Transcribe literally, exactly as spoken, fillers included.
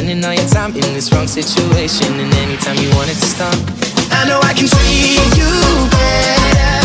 spending all your time in this wrong situation. And anytime you want it to stop, I know I can treat you better.